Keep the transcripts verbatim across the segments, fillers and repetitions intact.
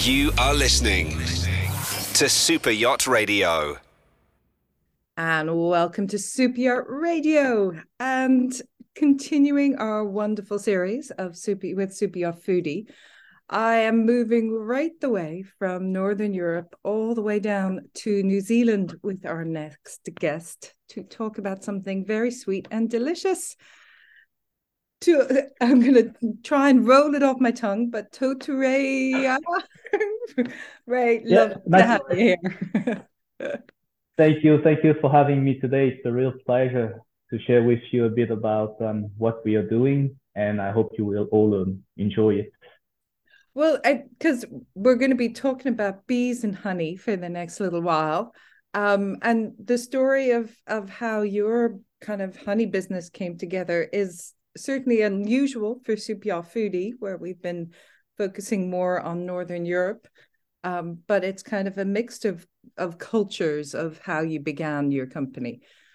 You are listening to Super Yacht Radio. And welcome to Super Yacht Radio, and continuing our wonderful series of Super with Super Yacht Foodie. I am moving right the way from Northern Europe all the way down to New Zealand with our next guest to talk about something very sweet and delicious. To, I'm going to try and roll it off my tongue, but Toturea. Ray, Yeah, love nice. to have you here. Thank you. Thank you for having me today. It's a real pleasure to share with you a bit about um, what we are doing, and I hope you will all um, enjoy it. Well, because we're going to be talking about bees and honey for the next little while. Um, and the story of, of how your kind of honey business came together is certainly unusual for Super Yacht Foodie, where we've been focusing more on Northern Europe. Um, but it's kind of a mix of, of cultures of how you began your company.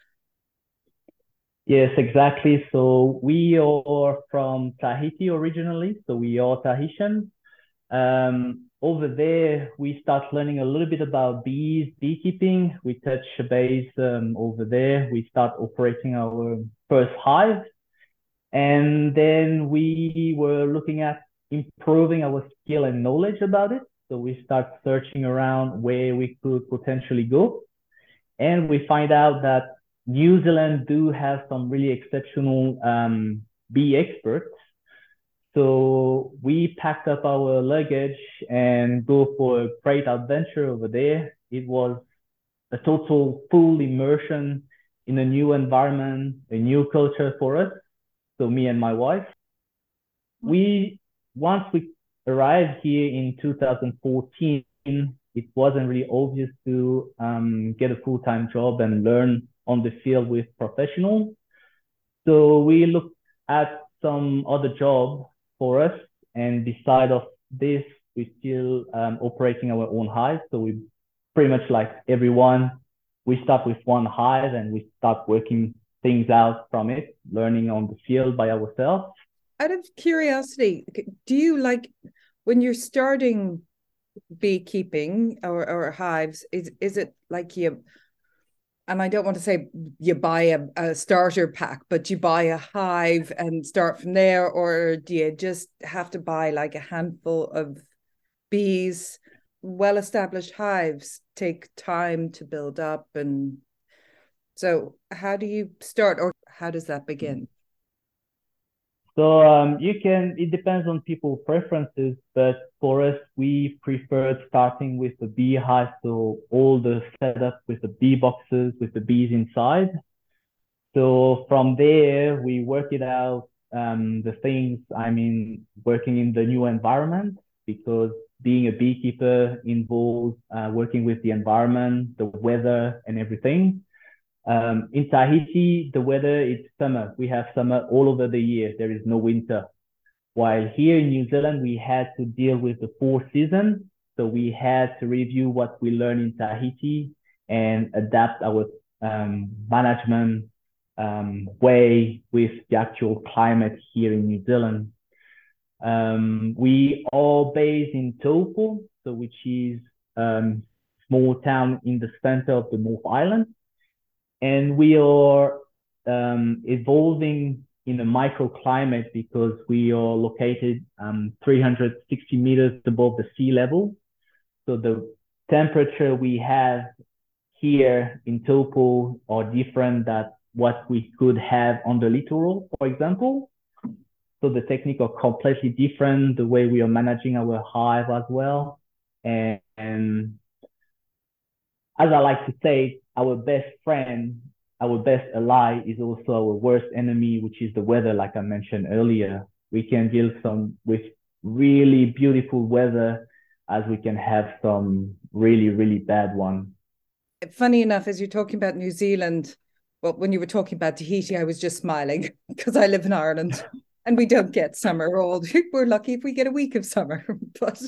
Yes, exactly. So we are from Tahiti originally. So we are Tahitian. Um, over there, we start learning a little bit about bees, beekeeping. We touch a base um, over there. We start operating our first hive. And then we were looking at improving our skill and knowledge about it. So we start searching around where we could potentially go. And we find out that New Zealand do have some really exceptional um, bee experts. So we packed up our luggage and go for a great adventure over there. It was a total full immersion in a new environment, a new culture for us. So me and my wife, we once we arrived here in two thousand fourteen, it wasn't really obvious to um, get a full-time job and learn on the field with professionals. So we looked at some other job for us, and beside of this, we're still um, operating our own hive. So we pretty much like everyone, we start with one hive and we start working things out from it, learning on the field by ourselves. Out of curiosity, do you like when you're starting beekeeping or, or hives, is is it like you, and I don't want to say you buy a, a starter pack, but you buy a hive and start from there, or do you just have to buy like a handful of bees? Well-established hives take time to build up, and so how do you start, or how does that begin? So um, you can, it depends on people's preferences, but for us, we preferred starting with the beehive. So all the setup with the bee boxes, with the bees inside. So from there, we work it out, um, the things, I mean, working in the new environment, because being a beekeeper involves uh, working with the environment, the weather, and everything. Um, in Tahiti, the weather is summer. We have summer all over the year. There is no winter. While here in New Zealand, we had to deal with the four seasons. So we had to review what we learned in Tahiti and adapt our um, management um, way with the actual climate here in New Zealand. Um, we are based in Taupo, so which is um, small town in the center of the North Island, and we are um, evolving in a microclimate because we are located um, three hundred sixty meters above the sea level. So the temperature we have here in Taupo are different than what we could have on the littoral, for example. So the technique are completely different, the way we are managing our hive as well. And, and as I like to say, our best friend, our best ally is also our worst enemy, which is the weather, like I mentioned earlier. We can deal some with really beautiful weather as we can have some really, really bad one. Funny enough, as you're talking about New Zealand, well, when you were talking about Tahiti, I was just smiling because I live in Ireland and we don't get summer all. We're lucky if we get a week of summer, but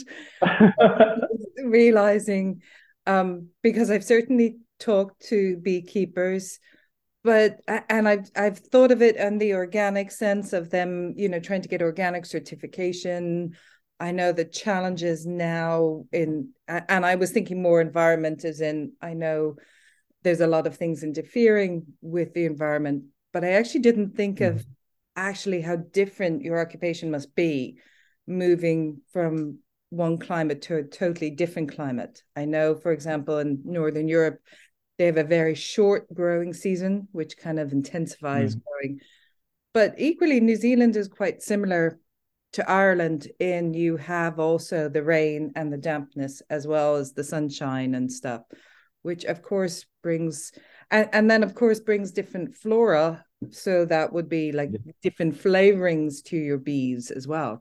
realizing, um, because I've certainly talked to beekeepers, but and I've I've thought of it in the organic sense of them, you know, trying to get organic certification, I know the challenges now in, and I was thinking more environment as in, I know there's a lot of things interfering with the environment, but I actually didn't think mm-hmm. of actually how different your occupation must be moving from one climate to a totally different climate. I know, for example, in Northern Europe, they have a very short growing season, which kind of intensifies mm. growing. But equally, New Zealand is quite similar to Ireland in you have also the rain and the dampness as well as the sunshine and stuff, which of course brings, and, and then of course brings different flora. So that would be like yeah. different flavorings to your bees as well.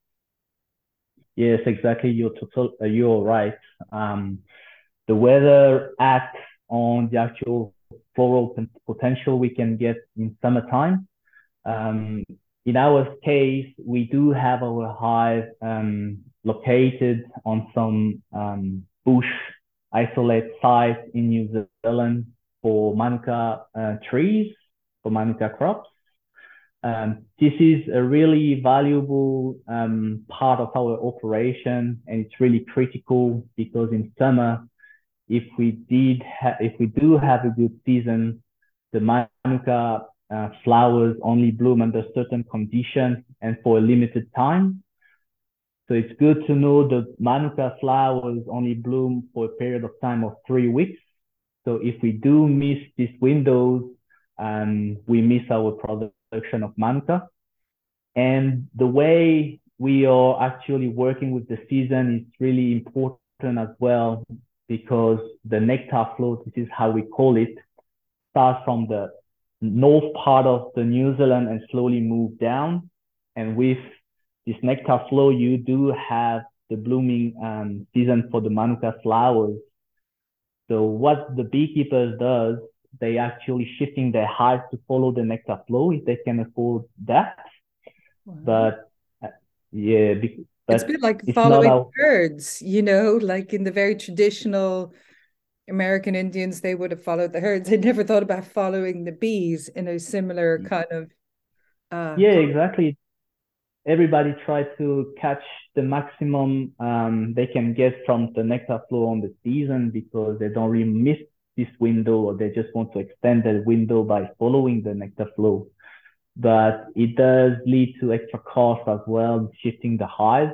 Yes, exactly. You're total, uh, you're right. Um, the weather acts on the actual floral potential we can get in summertime. Um, in our case, we do have our hive um, located on some um, bush isolate sites in New Zealand for Manuka uh, trees, for Manuka crops. Um, this is a really valuable um, part of our operation, and it's really critical because in summer, if we did, if we do have a good season, the Manuka uh, flowers only bloom under certain conditions and for a limited time. So it's good to know that Manuka flowers only bloom for a period of time of three weeks. So if we do miss these windows, um, we miss our production of Manuka. And the way we are actually working with the season is really important as well, because the nectar flow, this is how we call it, starts from the north part of the New Zealand and slowly move down. And with this nectar flow, you do have the blooming um, season for the Manuka flowers. So what the beekeepers does, they actually shifting their hives to follow the nectar flow if they can afford that. Wow. But uh, yeah, but it's a bit like following our... herds, you know, like in the very traditional American Indians, they would have followed the herds. They never thought about following the bees in a similar kind of. Uh, yeah, exactly. Everybody tries to catch the maximum um, they can get from the nectar flow on the season because they don't really miss this window, or they just want to extend the window by following the nectar flow. But it does lead to extra cost as well, shifting the hive.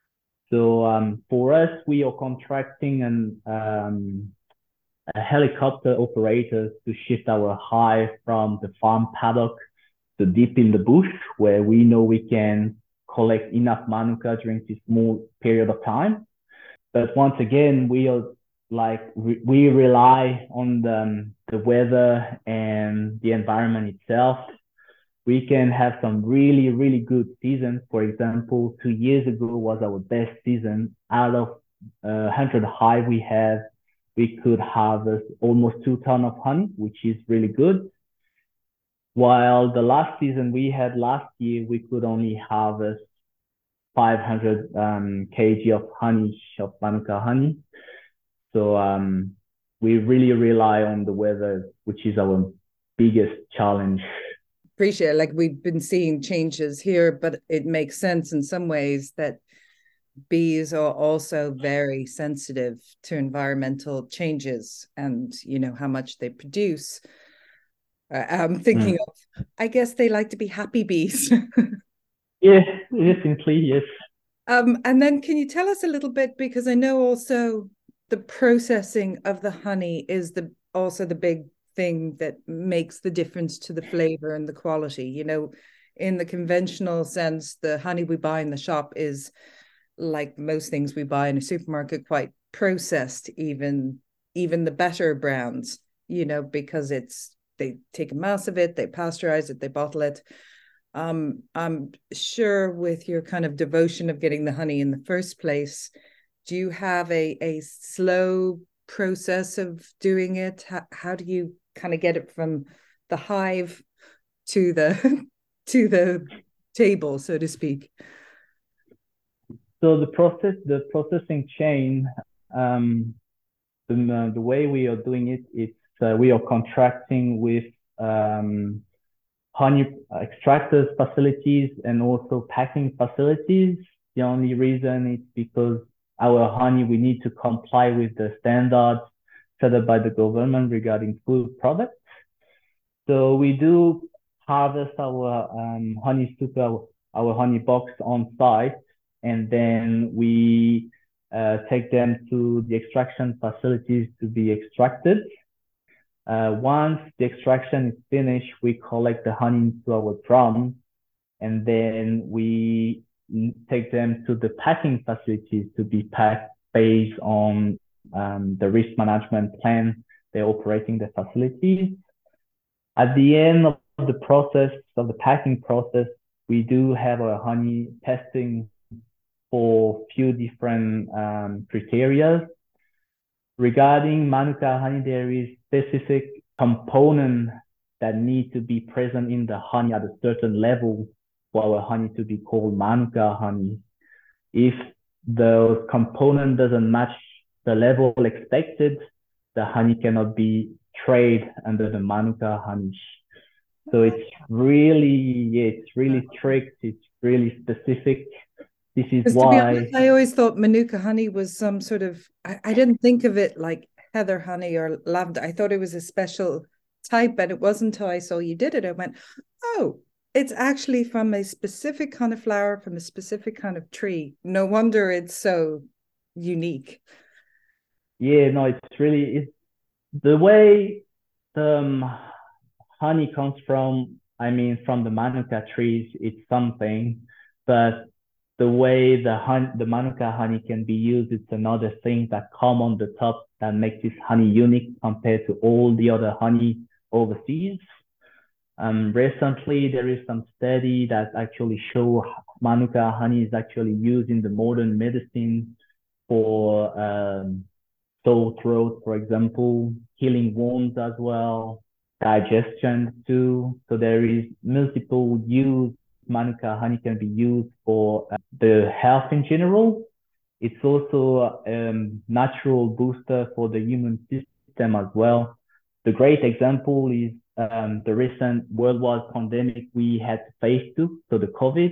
So um, for us, we are contracting an um, a helicopter operators to shift our hive from the farm paddock to deep in the bush, where we know we can collect enough Manuka during this small period of time. But once again, we are like, re we rely on the, the weather and the environment itself. We can have some really, really good seasons. For example, two years ago was our best season. Out of uh, one hundred hive we have, we could harvest almost two tons of honey, which is really good. While the last season we had last year, we could only harvest five hundred um, kilograms of honey, of Manuka honey. So um, we really rely on the weather, which is our biggest challenge. Appreciate it. Like we've been seeing changes here, but it makes sense in some ways that bees are also very sensitive to environmental changes and, you know, how much they produce. Uh, I'm thinking mm. of, I guess they like to be happy bees. Yes, definitely, yes. Um, and then can you tell us a little bit, because I know also the processing of the honey is the also the big thing that makes the difference to the flavor and the quality. You know, in the conventional sense, the honey we buy in the shop is, like most things we buy in a supermarket, quite processed, even even the better brands, you know, because it's they take a mass of it, they pasteurize it, they bottle it. Um, I'm sure with your kind of devotion of getting the honey in the first place, do you have a, a slow process of doing it? How, how do you kind of get it from the hive to the to the table, so to speak? So the process, the processing chain, um, the, the way we are doing it, it's uh, we are contracting with um, honey extractors facilities and also packing facilities The only reason is because our honey, we need to comply with the standards set up by the government regarding food products. So we do harvest our um, honey super, our, our honey box on site, and then we uh, take them to the extraction facilities to be extracted. Uh, once the extraction is finished, we collect the honey into our drum, and then we take them to the packing facilities to be packed based on um, the risk management plan they're operating the facilities. At the end of the process, of the packing process, we do have our honey testing for few different um, criteria. Regarding Manuka honey, there is specific components that need to be present in the honey at a certain level for our honey to be called Manuka honey. If the component doesn't match the level expected, the honey cannot be traded under the Manuka honey. So it's really, yeah, it's really strict. It's really specific. This is Because to be honest, why, I always thought Manuka honey was some sort of, I, I didn't think of it like heather honey or lavender. I thought it was a special type, but it wasn't until I saw you did it. I went, oh, it's actually from a specific kind of flower, from a specific kind of tree. No wonder it's so unique. yeah, no, it's really, it's the way the um, honey comes from, I mean, from the Manuka trees, it's something, but the way the honey, the Manuka honey can be used, it's another thing that come on the top that makes this honey unique compared to all the other honey overseas. Um, recently, there is some study that actually show Manuka honey is actually used in the modern medicine for um, sore throat, for example, healing wounds as well, digestion too. So there is multiple use. Manuka honey can be used for uh, the health in general. It's also a um, natural booster for the immune system as well. The great example is um, the recent worldwide pandemic we had to face to, so the COVID.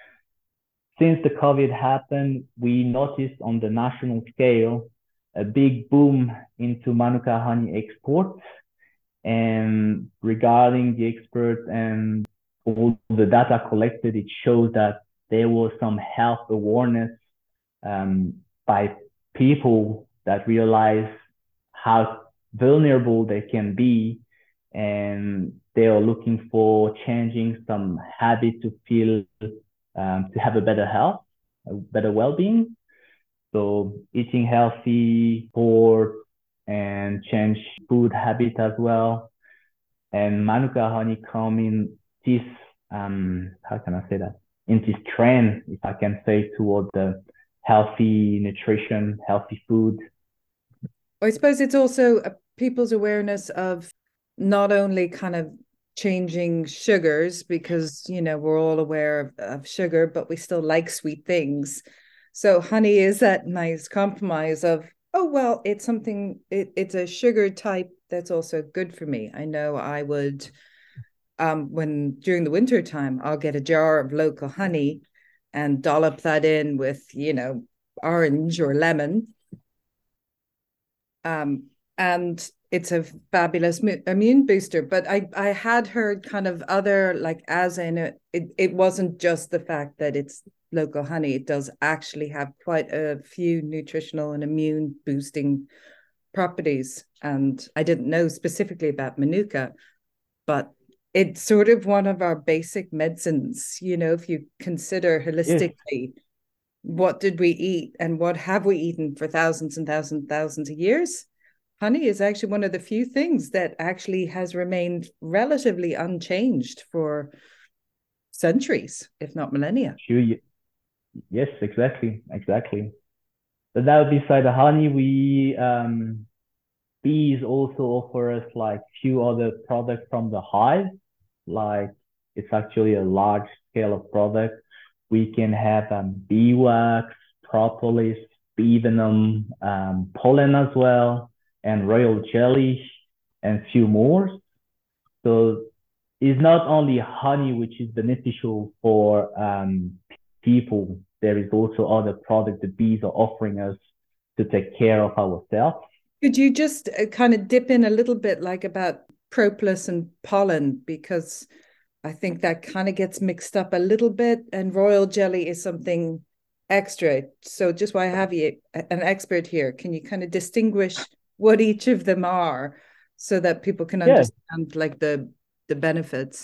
Since the COVID happened, we noticed on the national scale a big boom into Manuka honey exports. And regarding the experts and all the data collected, it shows that there was some health awareness um, by people that realize how vulnerable they can be, and they are looking for changing some habit to feel um, to have a better health, a better well-being. So eating healthy, sport, and change food habit as well. And Manuka honey come in this, um, how can I say that? In this trend, if I can say, toward the healthy nutrition, healthy food. I suppose it's also a, people's awareness of not only kind of changing sugars, because, you know, we're all aware of, of sugar, but we still like sweet things. So honey is that nice compromise of, oh, well, it's something, it, it's a sugar type that's also good for me. I know I would, um, when during the winter time, I'll get a jar of local honey and dollop that in with, you know, orange or lemon. Um, and it's a fabulous immune booster. But I, I had heard kind of other, like, as in it, it, it wasn't just the fact that it's local honey. It does actually have quite a few nutritional and immune boosting properties. And I didn't know specifically about Manuka, but it's sort of one of our basic medicines, you know, if you consider holistically, yes. What did we eat and what have we eaten for thousands and thousands and thousands of years? Honey is actually one of the few things that actually has remained relatively unchanged for centuries, if not millennia. Yes, exactly, exactly. But that beside the honey, we um, bees also offer us like few other products from the hive. Like it's actually a large scale of product. We can have um, beeswax, propolis, bee venom, um, pollen as well, and royal jelly, and few more. So it's not only honey which is beneficial for um, people. there is also other products the bees are offering us to take care of ourselves. Could you just uh, kind of dip in a little bit like about propolis and pollen? Because I think that kind of gets mixed up a little bit, and royal jelly is something extra. So just why have you an expert here? Can you kind of distinguish what each of them are so that people can Yeah. understand like the the benefits?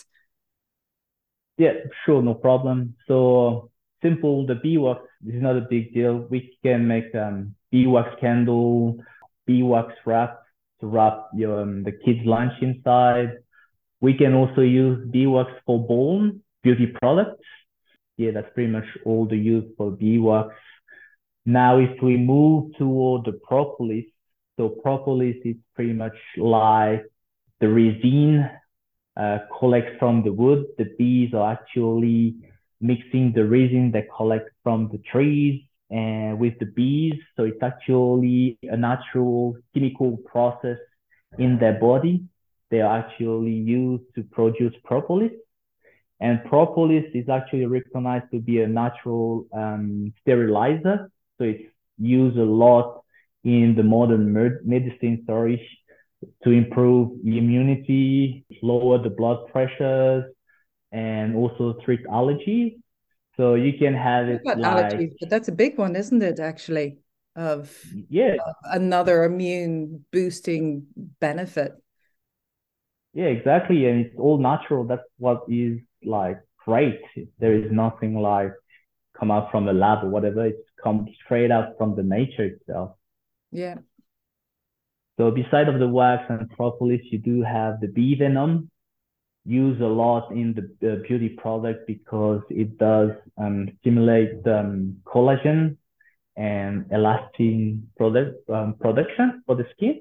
Yeah, sure, no problem. So simple, the beeswax is not a big deal. We can make um beeswax candle, beeswax wrap to wrap your um, the kids' lunch inside. We can also use beeswax for balm beauty products. Yeah, that's pretty much all the use for beeswax. Now, if we move toward the propolis, so propolis is pretty much like the resin uh, collects from the wood. The bees are actually mixing the resin they collect from the trees and with the bees. So it's actually a natural chemical process in their body. They are actually used to produce propolis. And propolis is actually recognized to be a natural um, sterilizer. So it's used a lot in the modern medicine, sorry, to improve immunity, lower the blood pressures, and also treat allergies. So you can have it About like, allergies, but that's a big one, isn't it? Actually, of yeah, uh, another immune boosting benefit. yeah, exactly. And it's all natural. That's what is like great. There is nothing like come out from a lab or whatever. It's come straight out from the nature itself. Yeah. So beside of the wax and propolis, you do have the bee venom used a lot in the uh, beauty product because it does um, stimulate um, collagen and elastin product um, production for the skin.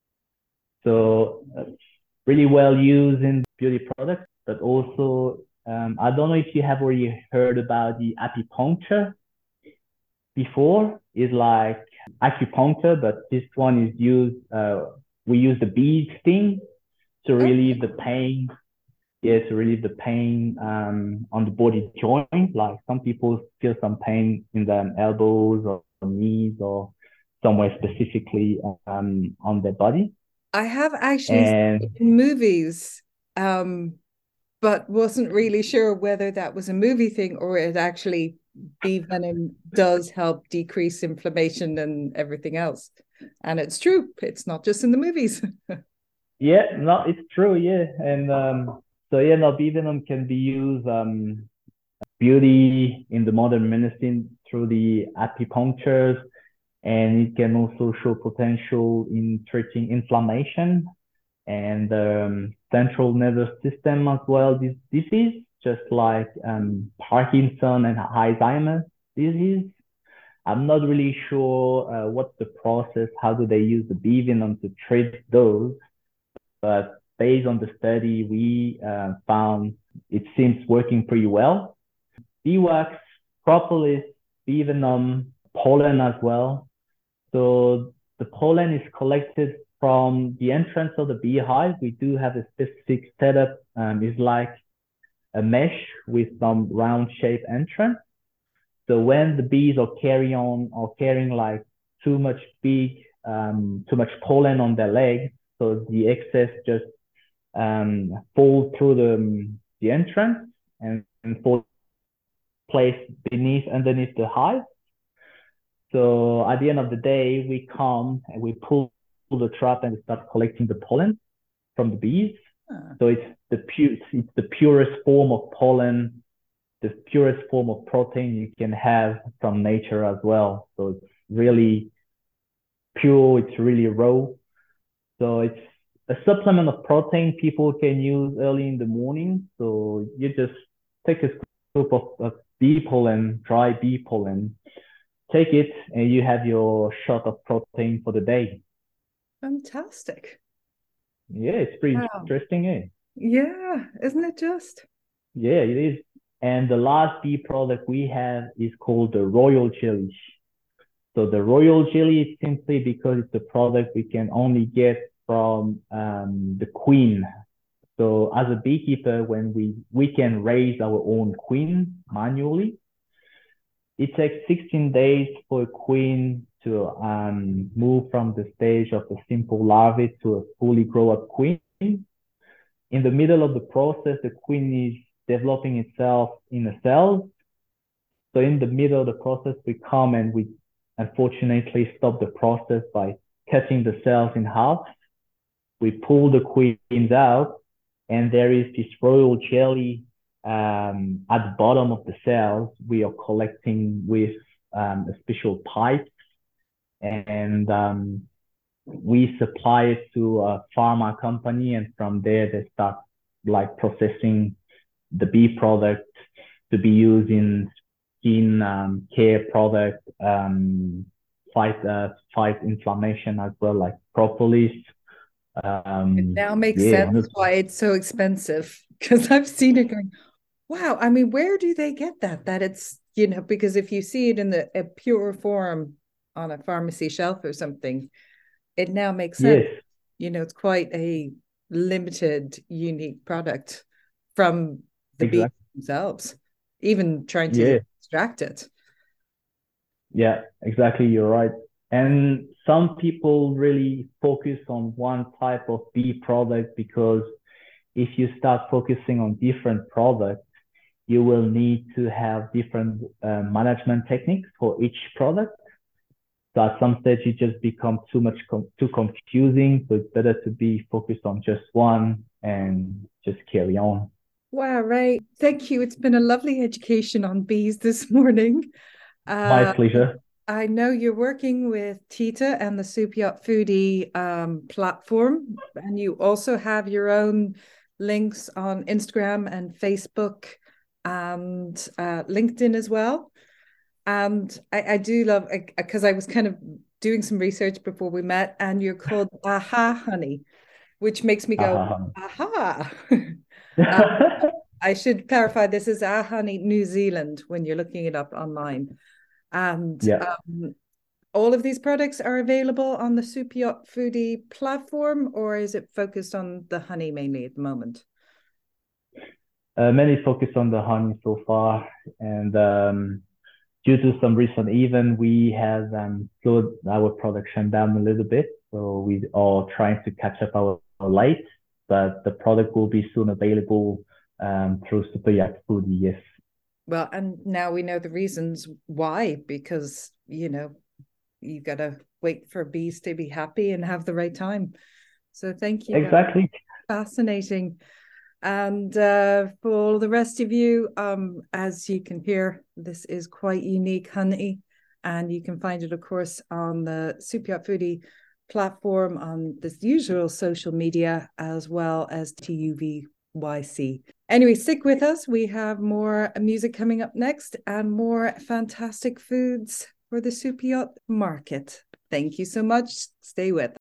So uh, really well used in beauty products, but also um, I don't know if you have already heard about the acupuncture before. Is like acupuncture, but this one is used. Uh, we use the bee sting to relieve the pain. Yeah, to relieve the pain um, on the body joint. Like some people feel some pain in their elbows or knees or somewhere specifically um, on their body. I have actually And seen in movies, um, but wasn't really sure whether that was a movie thing or it actually bee venom does help decrease inflammation and everything else. And it's true, it's not just in the movies. yeah, no, it's true. Yeah, and um, so yeah, no, bee venom can be used um, beauty in the modern medicine through the acupunctures, and it can also show potential in treating inflammation and um, central nervous system as well. This disease, just like um, Parkinson and Alzheimer's disease. I'm not really sure uh, what's the process, how do they use the bee venom to treat those, but based on the study, we uh, found it seems working pretty well. Beeswax, propolis, bee venom, pollen as well. So the pollen is collected from the entrance of the beehive. We do have a specific setup. Um, it's like a mesh with some round shape entrance. So when the bees are carrying on or carrying like too much big, um, too much pollen on their legs, so the excess just um, fall through the the entrance and, and fall placed beneath underneath the hive. So at the end of the day, we come and we pull the trap and we start collecting the pollen from the bees. Ah. So it's the pure, it's the purest form of pollen, the purest form of protein you can have from nature as well. So it's really pure, it's really raw. So it's a supplement of protein people can use early in the morning. So you just take a scoop of, of bee pollen, dry bee pollen, take it, and you have your shot of protein for the day. Fantastic. Yeah, it's pretty Wow. interesting, eh? Yeah, isn't it just? Yeah, it is. And the last bee product we have is called the royal jelly. So the royal jelly is simply because it's a product we can only get from um, the queen. So as a beekeeper, when we we can raise our own queen manually, it takes sixteen days for a queen to um, move from the stage of a simple larvae to a fully grown-up queen. In the middle of the process, the queen is developing itself in the cells. So in the middle of the process, we come and we unfortunately stop the process by cutting the cells in half. We pull the queens out, and there is this royal jelly um, at the bottom of the cells. We are collecting with um, a special pipe, and um, we supply it to a pharma company, and from there they start like processing the bee product to be used in skin um, care product, um, fight uh, fight inflammation as well, like propolis. Um, it now makes yeah, sense one hundred percent. why it's so expensive, because I've seen it going, wow, I mean, where do they get that? That it's, you know, because if you see it in the a pure form on a pharmacy shelf or something, it now makes sense. Yes. You know, it's quite a limited, unique product from the Exactly. bees themselves, even trying to Yeah. extract it. Yeah, exactly. You're right. And some people really focus on one type of bee product, because if you start focusing on different products, you will need to have different uh, management techniques for each product. So at some stage, it just becomes too much com too confusing. So it's better to be focused on just one and just carry on. Wow, right. Thank you. It's been a lovely education on bees this morning. My Uh, pleasure. I know you're working with Tita and the Super Yacht Foodie um, platform, and you also have your own links on Instagram and Facebook and uh, LinkedIn as well. And I, I do love, because I, I was kind of doing some research before we met, and you're called Aha Honey, which makes me go, Uh-huh. aha. uh, I should clarify, this is Ah Honey New Zealand when you're looking it up online. And Yeah. um, all of these products are available on the Super Yacht Foodie platform, or is it focused on the honey mainly at the moment? Uh, mainly focused on the honey so far, and um, due to some recent event, we have um, slowed our production down a little bit. So we are trying to catch up our, our light, but the product will be soon available um, through Super Yacht Foodie, yes. Well, and now we know the reasons why, because, you know, you got to wait for bees to be happy and have the right time. So thank you. Exactly. Fascinating. And uh, for all the rest of you, um, as you can hear, this is quite unique honey, and you can find it, of course, on the Super Yacht Foodie platform, on the usual social media, as well as T U V Y C. Anyway, stick with us. We have more music coming up next and more fantastic foods for the Super Yacht market. Thank you so much. Stay with us.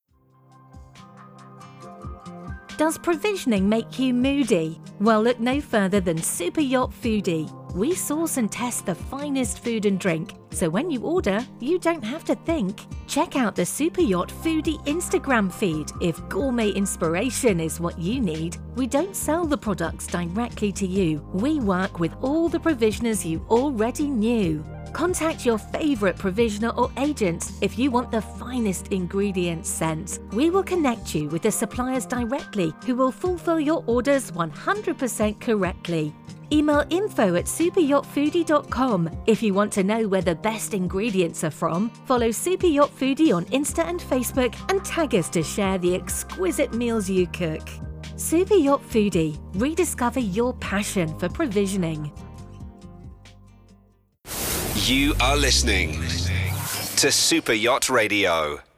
Does provisioning make you moody? Well, look no further than Super Yacht Foodie. We source and test the finest food and drink, so when you order, you don't have to think. Check out the Super Yacht Foodie Instagram feed if gourmet inspiration is what you need. We don't sell the products directly to you. We work with all the provisioners you already knew. Contact your favourite provisioner or agent if you want the finest ingredients sent. We will connect you with the suppliers directly, who will fulfil your orders one hundred percent correctly. Email info at super yacht foodie dot com if you want to know where the best ingredients are from. Follow Super Yacht Foodie on Insta and Facebook and tag us to share the exquisite meals you cook. Super Yacht Foodie. Rediscover your passion for provisioning. You are listening to Super Yacht Radio.